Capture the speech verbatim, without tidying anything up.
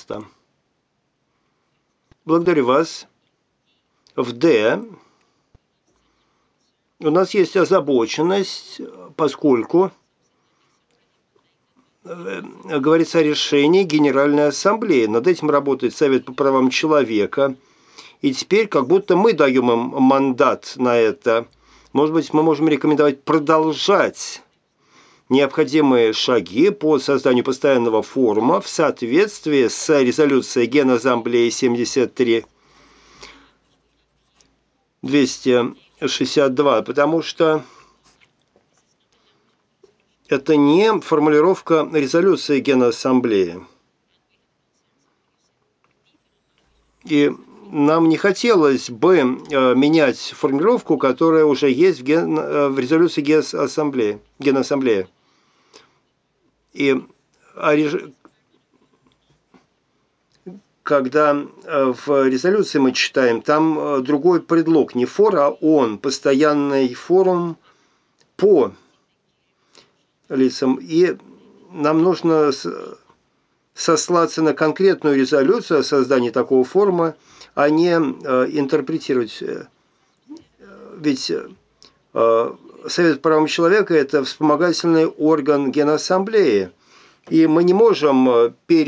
пожалуйста. Благодарю вас. В «Д» у нас есть озабоченность, поскольку говорится о решении Генеральной Ассамблеи. Над этим работает Совет по правам человека. И теперь как будто мы даем им мандат на это. Может быть, мы можем рекомендовать продолжать необходимые шаги по созданию постоянного форума в соответствии с резолюцией Генассамблеи семьдесят три двести шестьдесят два, потому что это не формулировка резолюции Генассамблеи. И нам не хотелось бы менять формулировку, которая уже есть в, ген... в резолюции Генассамблеи. Генассамблеи. И когда в резолюции мы читаем, там другой предлог, не фор, а он, постоянный форум по лицам. И нам нужно сослаться на конкретную резолюцию о создании такого форума, а не интерпретировать. Ведь Совет по правам человека – это вспомогательный орган Генассамблеи, и мы не можем пере